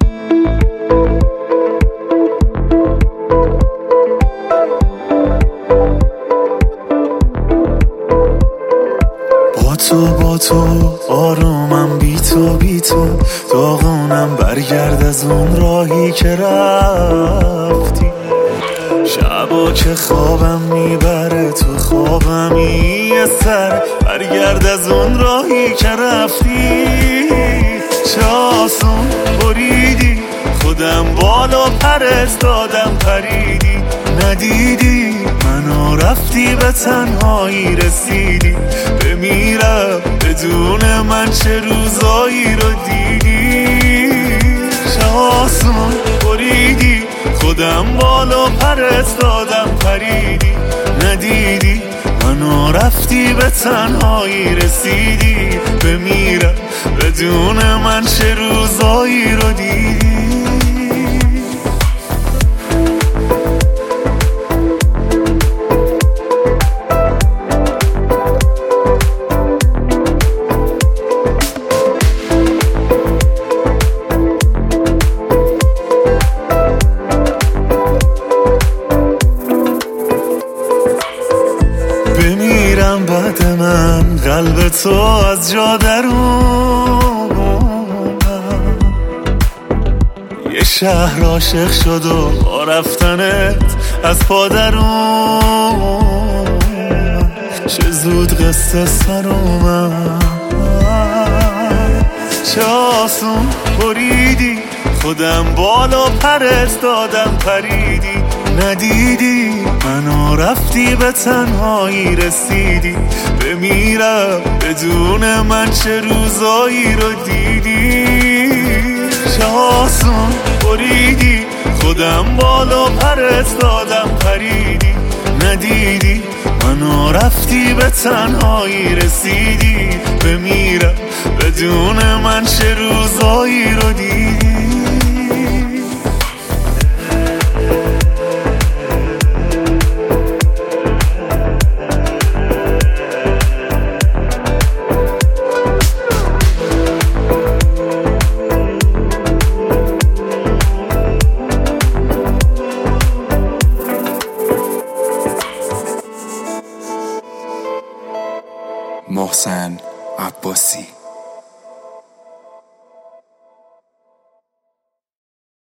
با تو آرومم، بی تو داغونم. برگرد از اون راهی که رفتی. شبا که خوابم میبره تو خوابمی یه سر. برگرد از اون راهی که رفتی. چه آسون بریدی خودم بالا پرستادم پریدی. ندیدی منو رفتی به تنهایی رسیدی. بمیرم بدون من چه روزایی رو دیدی. چه آسون بریدی خودم بالا پرستادم پریدی. ندیدی منو رفتی به تنهایی رسیدی. بمیرم بدون من چه روزایی رو دیدی. بمیرم بعد من قلب تو از جا درون. یه شهر عاشق شد و با رفتنت از پادرون. چه زود قصه سر اومد. چه آسون بریدی خودم بالا پرستادم پریدی. ندیدی منو رفتی به تنهایی رسیدی. بمیرم بدون من چه روزایی رو دیدی. چه آسون بریدی خودم بالا پرستادم پریدی. ندیدی منو رفتی به تنهایی رسیدی. بمیرم بدون من چه روزایی رو دیدی. محسن عباسی.